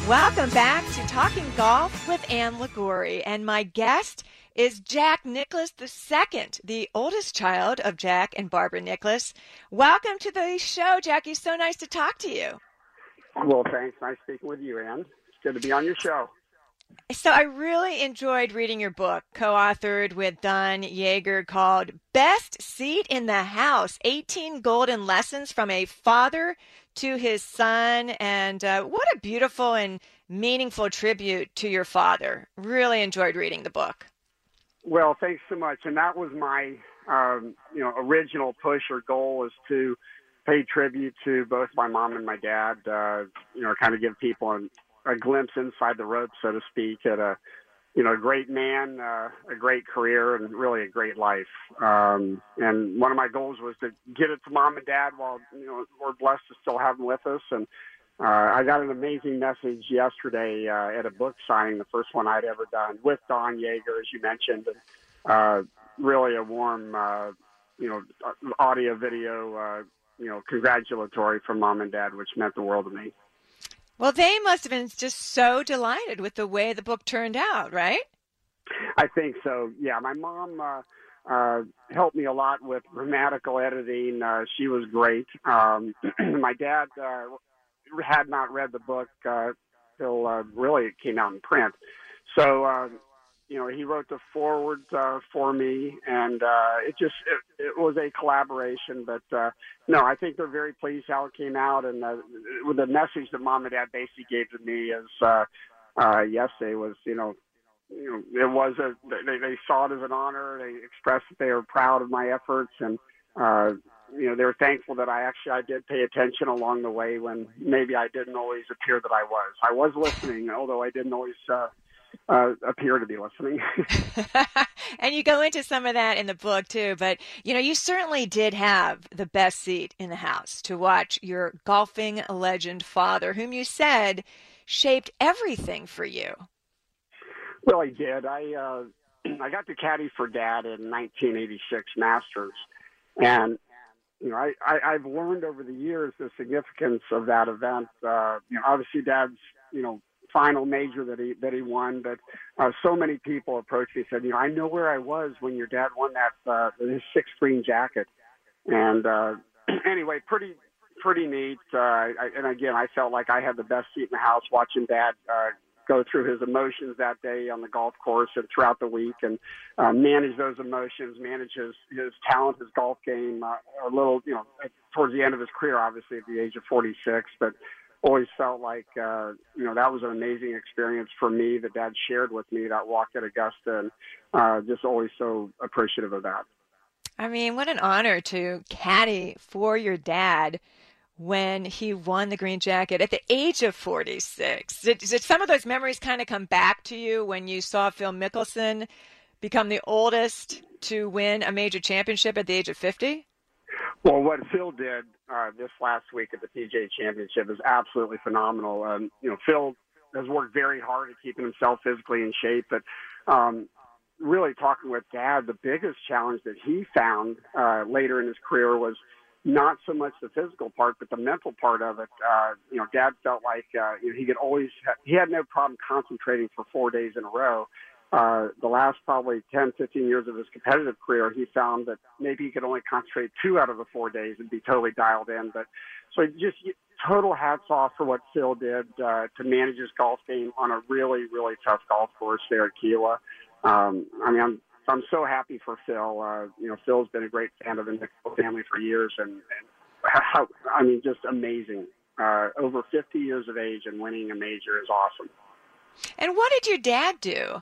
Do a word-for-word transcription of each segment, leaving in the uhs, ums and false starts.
Welcome back to Talking Golf with Ann Liguori, and my guest is Jack Nicklaus the second, the oldest child of Jack and Barbara Nicklaus. Welcome to the show, Jackie. So nice to talk to you. Well, thanks. Nice speaking with you, Ann. It's good to be on your show. So I really enjoyed reading your book, co-authored with Don Yaeger, called Best Seat in the House, eighteen Golden Lessons from a Father to His Son. And uh, what a beautiful and meaningful tribute to your father. Really enjoyed reading the book. Well, thanks so much. And that was my um, you know, original push or goal, is to pay tribute to both my mom and my dad, uh, you know, kind of give people an a glimpse inside the ropes, so to speak, at a, you know, a great man, uh, a great career, and really a great life. Um, and one of my goals was to get it to mom and dad while, you know, we're blessed to still have them with us. And uh, I got an amazing message yesterday uh, at a book signing, the first one I'd ever done, with Don Yaeger, as you mentioned. And, uh, really a warm, uh, you know, audio, video, uh, you know, congratulatory from mom and dad, which meant the world to me. Well, they must have been just so delighted with the way the book turned out, right? I think so. Yeah, my mom uh, uh, helped me a lot with grammatical editing. Uh, she was great. Um, my dad uh, had not read the book uh, till uh, really it came out in print. So, uh, you know, he wrote the foreword uh, for me, and uh, it just it, it was a collaboration. But uh, no, I think they're very pleased how it came out, and uh, with the message that mom and dad basically gave to me is uh, uh, yesterday was, you know, you know, it was a they, they saw it as an honor. They expressed that they were proud of my efforts, and uh, you know, they were thankful that I actually I did pay attention along the way when maybe I didn't always appear that I was. I was listening, although I didn't always. Uh, Uh, appear to be listening. And you go into some of that in the book too, but you know, you certainly did have the best seat in the house to watch your golfing legend father, whom you said shaped everything for you. Well, he did. I uh, I got to caddy for Dad in nineteen eighty-six Masters, and you know, I, I I've learned over the years the significance of that event. Uh, you know, obviously Dad's you know. final major that he that he won, but uh, so many people approached me and said, you know, I know where I was when your dad won that uh, his sixth green jacket, and uh, anyway, pretty pretty neat. Uh, I, and again, I felt like I had the best seat in the house watching Dad uh, go through his emotions that day on the golf course and throughout the week, and uh, manage those emotions, manage his his talent, his golf game. Uh, a little, you know, towards the end of his career, obviously at the age of forty-six, but. Always felt like, uh, you know, that was an amazing experience for me that Dad shared with me, that walk at Augusta, and uh, just always so appreciative of that. I mean, what an honor to caddy for your dad when he won the green jacket at the age of forty-six. Did, did some of those memories kind of come back to you when you saw Phil Mickelson become the oldest to win a major championship at the age of fifty? Well, what Phil did uh, this last week at the P G A Championship is absolutely phenomenal. Um, you know, Phil has worked very hard at keeping himself physically in shape, but um, really talking with Dad, the biggest challenge that he found uh, later in his career was not so much the physical part, but the mental part of it. Uh, you know, Dad felt like uh, you know, he could always ha- he had no problem concentrating for four days in a row. Uh, the last probably ten, fifteen years of his competitive career, he found that maybe he could only concentrate two out of the four days and be totally dialed in. But so just total hats off for what Phil did uh, to manage his golf game on a really, really tough golf course there at Kiowa. Um, I mean, I'm I'm so happy for Phil. Uh, you know, Phil's been a great fan of the Nicklaus family for years, and, and how, I mean, just amazing. Uh, over fifty years of age and winning a major is awesome. And what did your dad do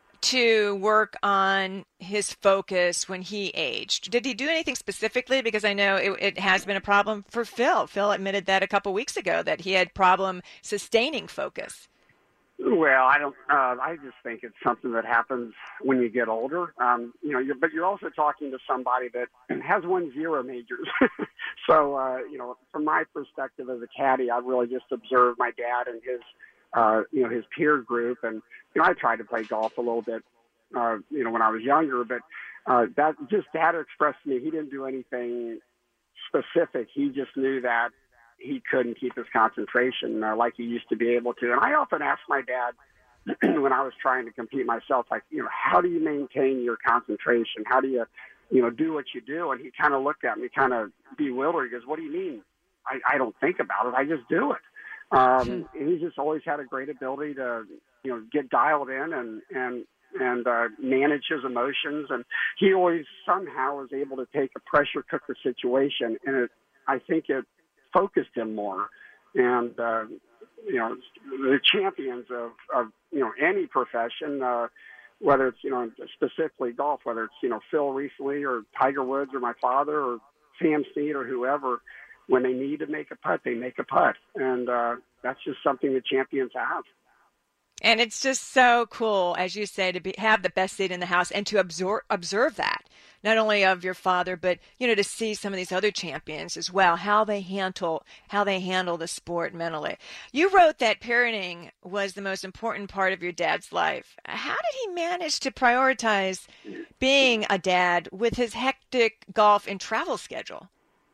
to work on his focus when he aged? Did he do anything specifically? Because I know it, it has been a problem for Phil. Phil admitted that a couple weeks ago, that he had problem sustaining focus. Well, I don't. Uh, I just think it's something that happens when you get older. Um, you know, you're, but you're also talking to somebody that has won zero majors. so, uh, you know, from my perspective as a caddy, I really just observed my dad and his, uh, you know, his peer group, and you know, I tried to play golf a little bit, uh, you know, when I was younger. But uh, that just Dad expressed to me he didn't do anything specific. He just knew that he couldn't keep his concentration uh, like he used to be able to. And I often ask my dad when I was trying to compete myself, like, you know, how do you maintain your concentration? How do you, you know, do what you do? And he kind of looked at me kind of bewildered. He goes, what do you mean? I, I don't think about it. I just do it. Um, and he's just always had a great ability to, you know, get dialed in and, and, and uh, manage his emotions. And he always somehow was able to take a pressure cooker situation, and it, I think it focused him more. And, uh, you know, the champions of, of you know, any profession, uh, whether it's, you know, specifically golf, whether it's, you know, Phil recently or Tiger Woods or my father or Sam Snead or whoever, when they need to make a putt, they make a putt. And uh, that's just something that champions have. And it's just so cool, as you say, to be, have the best seat in the house and to absorb, observe that, not only of your father, but, you know, to see some of these other champions as well, how they handle, how they handle the sport mentally. You wrote that parenting was the most important part of your dad's life. How did he manage to prioritize being a dad with his hectic golf and travel schedule?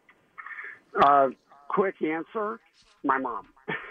Uh, quick answer, my mom.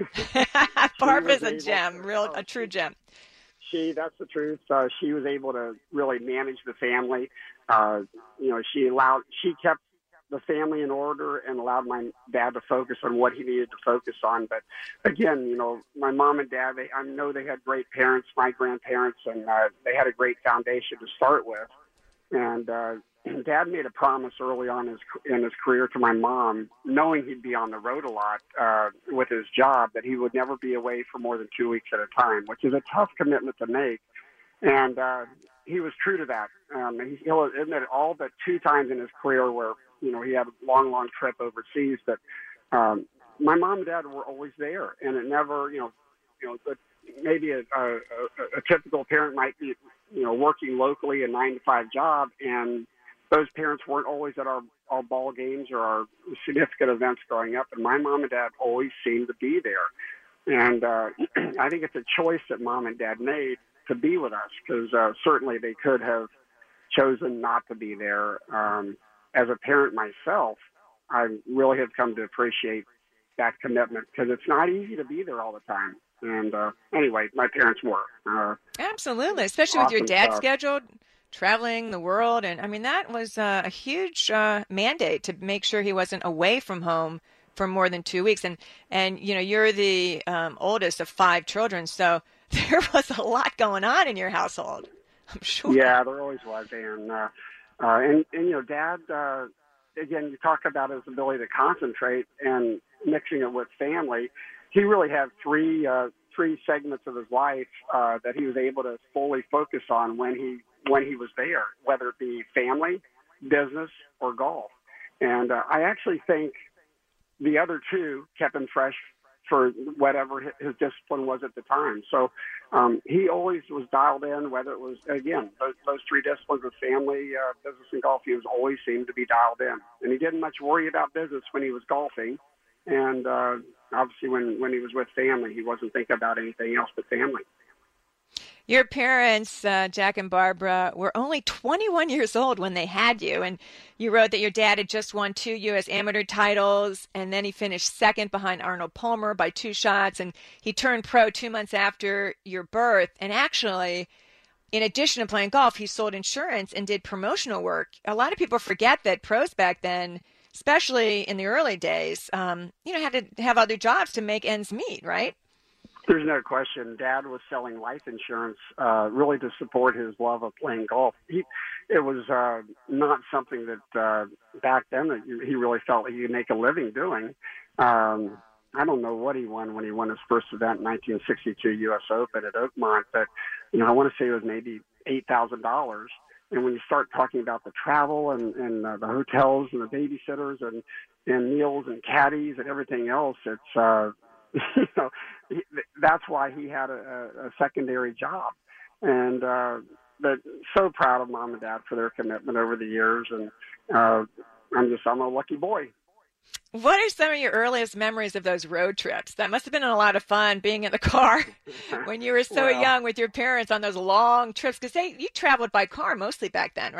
Barbara's a gem, to, real, a true gem. She, that's the truth. Uh, she was able to really manage the family. Uh, you know, she allowed, she kept the family in order and allowed my dad to focus on what he needed to focus on. But again, you know, my mom and dad, they, I know they had great parents, my grandparents, and uh, they had a great foundation to start with. And, uh, Dad made a promise early on in his, in his career to my mom, knowing he'd be on the road a lot uh, with his job, that he would never be away for more than two weeks at a time, which is a tough commitment to make. And uh, he was true to that. Um, he, he'll admit all but two times in his career where, you know, he had a long, long trip overseas. But um, my mom and dad were always there, and it never, you know, you know, the, maybe a, a, a typical parent might be, you know, working locally a nine to five job, and those parents weren't always at our, our ball games or our significant events growing up, and my mom and dad always seemed to be there. And uh, I think it's a choice that mom and dad made to be with us, because uh, certainly they could have chosen not to be there. Um, as a parent myself, I really have come to appreciate that commitment, because it's not easy to be there all the time. And uh, anyway, my parents were. Uh, Absolutely, especially awesome with your dad's stuff. schedule, traveling the world. And I mean, that was uh, a huge uh, mandate to make sure he wasn't away from home for more than two weeks. And, and you know, you're the um, oldest of five children, so there was a lot going on in your household, I'm sure. Yeah, there always was. And, uh, uh, and, and you know, Dad, uh, again, you talk about his ability to concentrate and mixing it with family. He really had three uh, three segments of his life uh, that he was able to fully focus on when he when he was there, whether it be family, business, or golf. And uh, I actually think the other two kept him fresh for whatever his discipline was at the time. So um, he always was dialed in, whether it was, again, those, those three disciplines of family, uh, business, and golf. He was always seemed to be dialed in. And he didn't much worry about business when he was golfing. And uh, obviously when, when he was with family, he wasn't thinking about anything else but family. Your parents, uh, Jack and Barbara, were only twenty-one years old when they had you, and you wrote that your dad had just won two U S amateur titles, and then he finished second behind Arnold Palmer by two shots, and he turned pro two months after your birth. And actually, in addition to playing golf, he sold insurance and did promotional work. A lot of people forget that pros back then, especially in the early days, um, you know, had to have other jobs to make ends meet, right? There's no question. Dad was selling life insurance uh, really to support his love of playing golf. He, it was uh, not something that uh, back then that he really felt he could make a living doing. Um, I don't know what he won when he won his first event in nineteen sixty-two U S Open at Oakmont, but you know I want to say it was maybe eight thousand dollars. And when you start talking about the travel and, and uh, the hotels and the babysitters and, and meals and caddies and everything else, it's uh, you know, he, that's why he had a, a secondary job. And uh, but so proud of mom and dad for their commitment over the years. And uh, I'm just, I'm a lucky boy. What are some of your earliest memories of those road trips? That must have been a lot of fun being in the car when you were so well, young with your parents on those long trips. Because they you traveled by car mostly back then, right?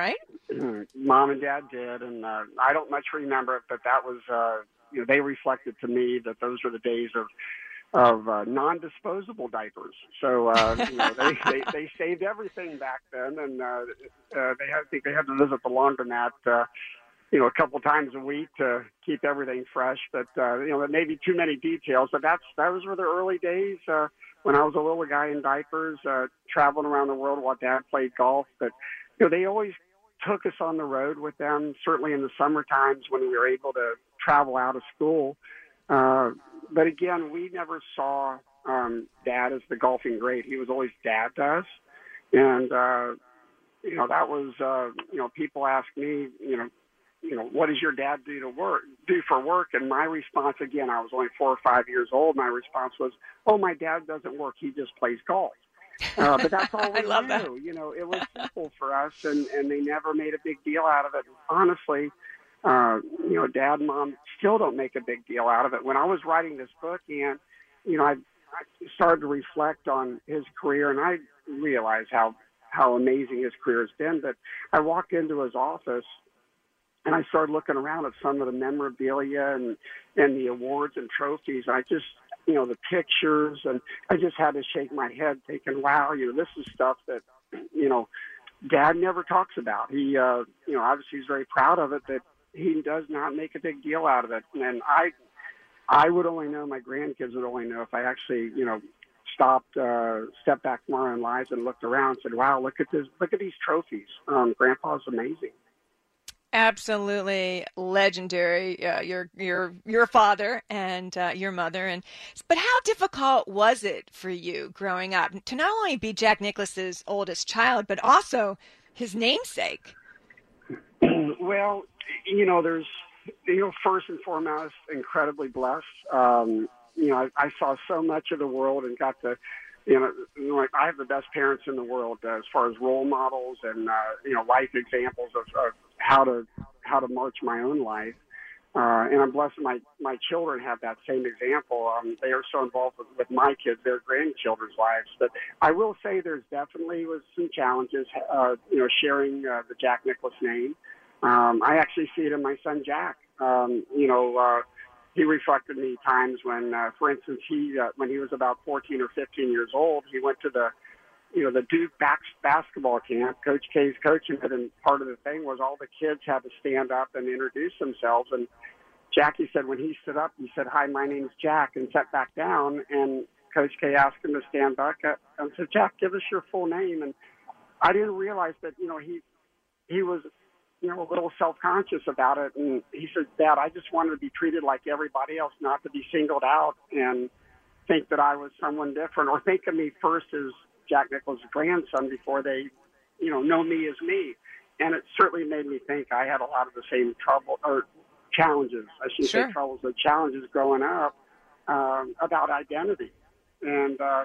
Mom and Dad did, and uh, I don't much remember it, but that was, uh, you know, they reflected to me that those were the days of of uh, non-disposable diapers. So uh, you know, they, they they saved everything back then, and uh, uh, they had, I think they had to visit the laundromat, uh, you know, a couple times a week to keep everything fresh. But uh, you know, there may be too many details. But that's those were the early days uh, when I was a little guy in diapers, uh, traveling around the world while Dad played golf. But you know, they always took us on the road with them, certainly in the summer times when we were able to travel out of school. Uh, but again, we never saw um, Dad as the golfing great. He was always Dad to us. And, uh, you know, that was, uh, you know, people ask me, you know, you know, what does your dad do to work, do for work? And my response, again, I was only four or five years old. My response was, oh, my dad doesn't work. He just plays golf. Uh, but that's all we I love knew. That. You know, it was simple for us, and, and they never made a big deal out of it. Honestly, uh, you know, Dad and Mom still don't make a big deal out of it. When I was writing this book, and, you know, I, I started to reflect on his career, and I realized how, how amazing his career has been. But I walked into his office, and I started looking around at some of the memorabilia and, and the awards and trophies. I just, you know, the pictures, and I just had to shake my head thinking, wow, you know, this is stuff that, you know, Dad never talks about. He, uh, you know, obviously he's very proud of it, but he does not make a big deal out of it. And I, I would only know, my grandkids would only know if I actually, you know, stopped, uh, stepped back from our own lives and looked around and said, wow, look at this, look at these trophies. Um, Grandpa's amazing. Absolutely legendary. Uh, your your your father and uh, your mother, and but how difficult was it for you growing up to not only be Jack Nicklaus's oldest child, but also his namesake? Well, you know, there's, you know, first and foremost, incredibly blessed. Um, you know, I, I saw so much of the world and got to, you know, like I have the best parents in the world uh, as far as role models and, uh, you know, life examples of, of how to how to march my own life. Uh, and I'm blessed my, my children have that same example. Um, they are so involved with, with my kids, their grandchildren's lives. But I will say there's definitely was some challenges, uh, you know, sharing uh, the Jack Nicklaus name. Um, I actually see it in my son, Jack. Um, you know, uh, he reflected me times when, uh, for instance, he uh, when he was about fourteen or fifteen years old, he went to the, you know, the Duke basketball camp. Coach K's coaching it, and part of the thing was all the kids had to stand up and introduce themselves. And Jackie said when he stood up, he said, "Hi, my name's Jack," and sat back down. And Coach K asked him to stand back up and said, "Jack, give us your full name." And I didn't realize that, you know, he he was, you know, a little self-conscious about it. And he said, "Dad, I just wanted to be treated like everybody else, not to be singled out and think that I was someone different, or think of me first as Jack Nicklaus' grandson before they, you know, know me as me." And it certainly made me think I had a lot of the same trouble or challenges. I shouldn't Sure. say troubles, but challenges growing up um, about identity. And uh,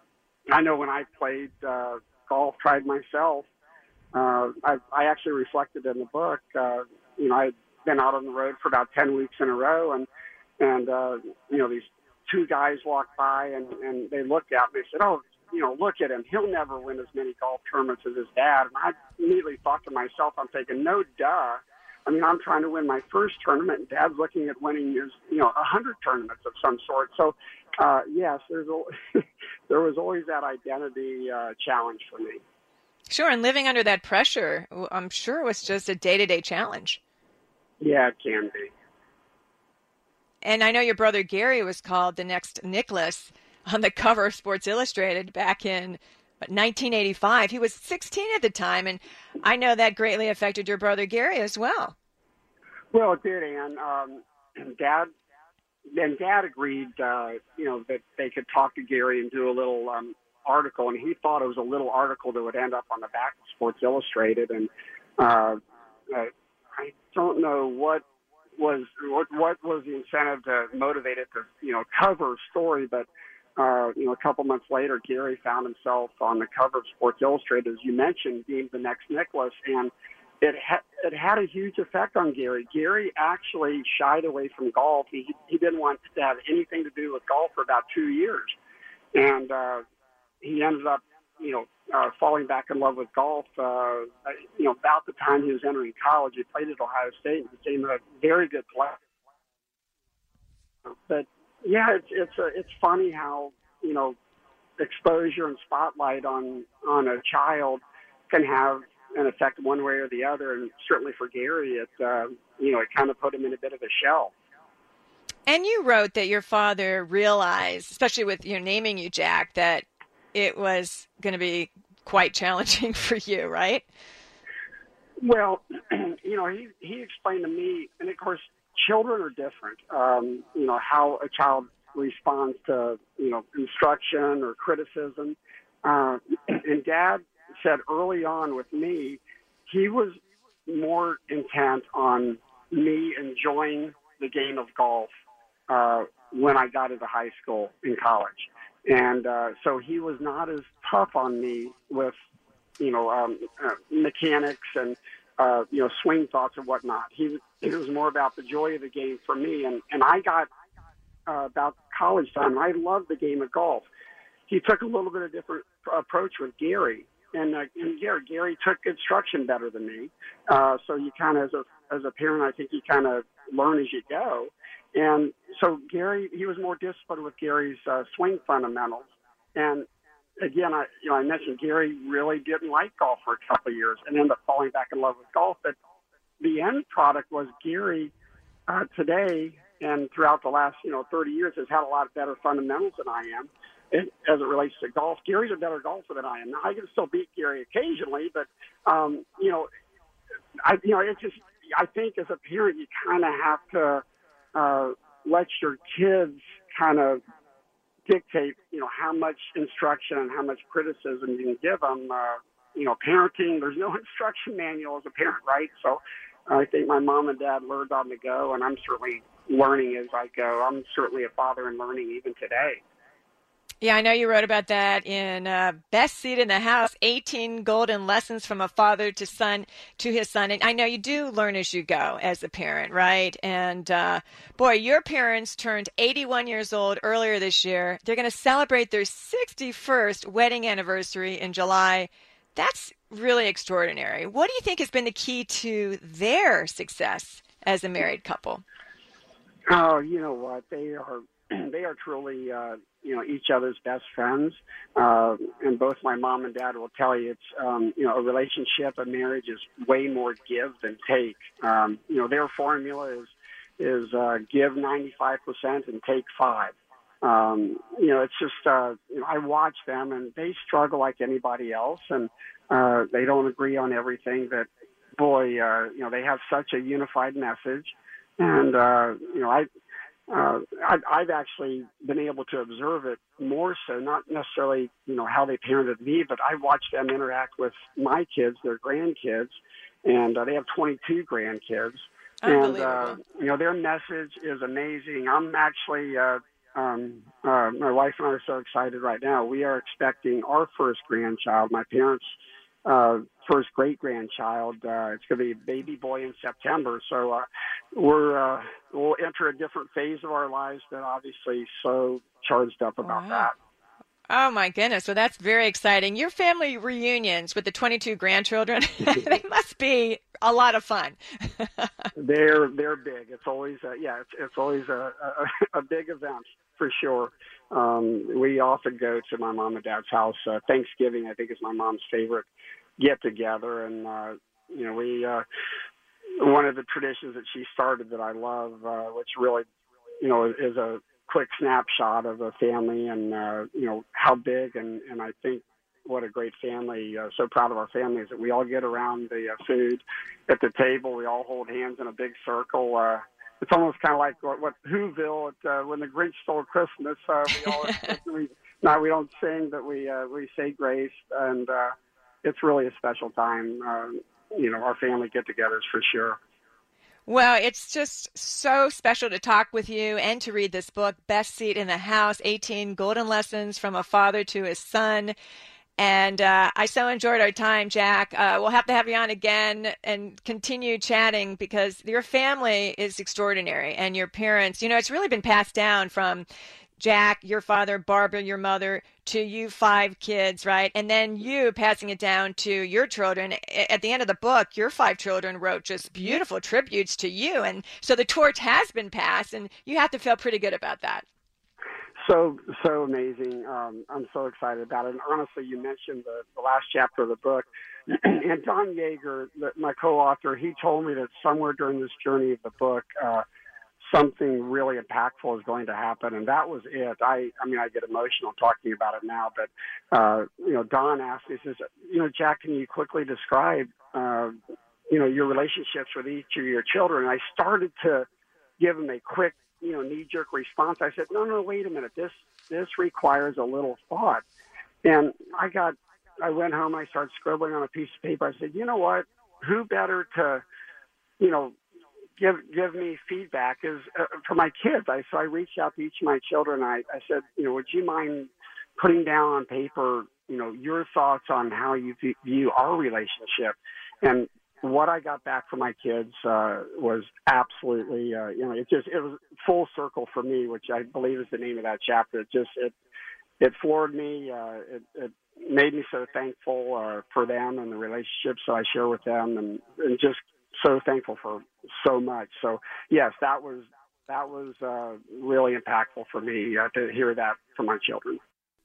I know when I played uh, golf, tried myself, uh, I, I actually reflected in the book. Uh, you know, I'd been out on the road for about ten weeks in a row, and and uh, you know, these two guys walked by and, and they looked at me and said, "Oh, you know, look at him. He'll never win as many golf tournaments as his dad." And I immediately thought to myself, I'm thinking, no, duh. I mean, I'm trying to win my first tournament, and Dad's looking at winning his, you know, a hundred tournaments of some sort. So, uh, yes, there's a, there was always that identity uh, challenge for me. Sure, and living under that pressure, I'm sure was just a day-to-day challenge. Yeah, it can be. And I know your brother Gary was called the next Nicklaus on the cover of Sports Illustrated back in nineteen eighty-five. He was sixteen at the time, and I know that greatly affected your brother Gary as well. Well, it did, Ann. Um, Dad, and Dad agreed, uh, you know, that they could talk to Gary and do a little um, article, and he thought it was a little article that would end up on the back of Sports Illustrated. And uh, uh, I don't know what was what, what was the incentive to motivate it to, you know, cover a story, but Uh, you know, a couple months later, Gary found himself on the cover of Sports Illustrated, as you mentioned, being the next Nicklaus, and it ha- it had a huge effect on Gary. Gary actually shied away from golf. He he didn't want to have anything to do with golf for about two years, and uh, he ended up you know, uh, falling back in love with golf, uh, you know, about the time he was entering college. He played at Ohio State and became a very good player. But yeah, it's it's a, it's funny how, you know, exposure and spotlight on on a child can have an effect one way or the other. And certainly for Gary, it uh, you know, it kind of put him in a bit of a shell. And you wrote that your father realized, especially with you know, naming you Jack, that it was going to be quite challenging for you, right? Well, you know, he he explained to me, and of course, children are different. Um, you know, how a child responds to, you know, instruction or criticism. Uh, and Dad said early on with me, he was more intent on me enjoying the game of golf uh, when I got into high school and college. And uh, so he was not as tough on me with, you know, um, uh, mechanics and, uh, you know, swing thoughts and whatnot. He, it was more about the joy of the game for me. And, and I got uh, about college time, I loved the game of golf. He took a little bit of different approach with Gary. And, uh, and Gary, Gary took instruction better than me. Uh, so you kind of, as a, as a parent, I think you kind of learn as you go. And so Gary, he was more disciplined with Gary's uh, swing fundamentals. And again, I, you know, I mentioned Gary really didn't like golf for a couple of years and ended up falling back in love with golf. But the end product was Gary uh, today and throughout the last, you know, thirty years has had a lot better fundamentals than I am. It, as it relates to golf, Gary's a better golfer than I am. Now, I can still beat Gary occasionally, but, um, you know, I, you know, it's just, I think as a parent, you kind of have to uh, let your kids kind of dictate, you know, how much instruction and how much criticism you can give them. Uh, you know, parenting, there's no instruction manual as a parent, right? So I think my mom and dad learned on the go, and I'm certainly learning as I go. I'm certainly a father and learning even today. Yeah, I know you wrote about that in uh, Best Seat in the House, eighteen Golden Lessons from a Father to Son to His Son. And I know you do learn as you go as a parent, right? And uh, boy, your parents turned eighty-one years old earlier this year. They're going to celebrate their sixty-first wedding anniversary in July. That's really extraordinary. What do you think has been the key to their success as a married couple? Oh, you know what? They are they are truly, uh, you know, each other's best friends. Uh, and both my mom and dad will tell you it's, um, you know, a relationship, a marriage is way more give than take. Um, you know, their formula is, is uh, give ninety-five percent and take five. Um, you know, it's just, uh, you know, I watch them and they struggle like anybody else. And uh, they don't agree on everything, but boy, uh, you know, they have such a unified message. And, uh, you know, I, Uh, I've, I've actually been able to observe it more so, not necessarily, you know, how they parented me, but I watched them interact with my kids, their grandkids, and uh, they have twenty-two grandkids. And, uh, you know, their message is amazing. I'm actually, uh, um, uh, my wife and I are so excited right now. We are expecting our first grandchild, my parents' uh, first great-grandchild. Uh, it's going to be a baby boy in September. So uh, we're, uh, we'll enter a different phase of our lives that obviously so charged up about wow. that. Oh, my goodness. So that's very exciting. Your family reunions with the twenty-two grandchildren, they must be a lot of fun. they're they're big. It's always, a, yeah, it's, it's always a, a, a big event for sure. Um, we often go to my mom and dad's house. Uh, Thanksgiving, I think, is my mom's favorite get together. And, uh, you know, we, uh, one of the traditions that she started that I love, uh, which really, you know, is a quick snapshot of a family and, uh, you know, how big. And, and I think what a great family, uh, so proud of our family is that we all get around the uh, food at the table. We all hold hands in a big circle. Uh, it's almost kind of like what, what Whoville, at, uh, when the Grinch stole Christmas, uh, we all, we, no, we don't sing, but we, uh, we say grace. And, uh, it's really a special time. Uh, you know, our family get-togethers for sure. Well, it's just so special to talk with you and to read this book, Best Seat in the House, eighteen Golden Lessons from a Father to His Son. And uh, I so enjoyed our time, Jack. Uh, we'll have to have you on again and continue chatting because your family is extraordinary and your parents, you know, it's really been passed down from Jack, your father, Barbara, your mother, to you five kids, right? And then you passing it down to your children. At the end of the book, your five children wrote just beautiful tributes to you. And so the torch has been passed, and you have to feel pretty good about that. So, so amazing. Um, I'm so excited about it. And honestly, you mentioned the, the last chapter of the book. And Don Yaeger, my co-author, he told me that somewhere during this journey of the book, uh, something really impactful is going to happen, and that was it. I, I mean, I get emotional talking about it now, but, uh, you know, Don asked me, he says, you know, Jack, can you quickly describe, uh, you know, your relationships with each of your children? And I started to give him a quick, you know, knee-jerk response. I said, no, no, wait a minute. This, this requires a little thought. And I got, I went home, I started scribbling on a piece of paper. I said, you know what, who better to, you know, give give me feedback is uh, for my kids. I so I reached out to each of my children. I, I said, you know, would you mind putting down on paper, you know, your thoughts on how you view our relationship? And what I got back from my kids uh, was absolutely, uh, you know, it just it was full circle for me, which I believe is the name of that chapter. It just it it floored me. Uh, it, it made me so thankful uh, for them and the relationships I share with them, and, and just so thankful for so much. So yes, that was that was uh, really impactful for me uh, to hear that from my children.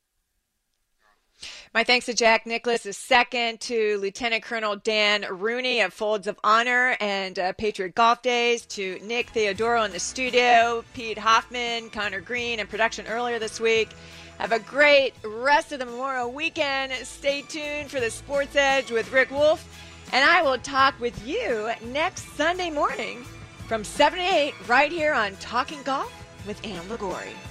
My thanks to Jack Nicklaus the second, to Lieutenant Colonel Dan Rooney of Folds of Honor and uh, Patriot Golf Days, to Nick Theodoro in the studio, Pete Hoffman, Connor Green in production earlier this week. Have a great rest of the Memorial Weekend. Stay tuned for the Sports Edge with Rick Wolf. And I will talk with you next Sunday morning from seven to eight right here on Talking Golf with Ann Liguori.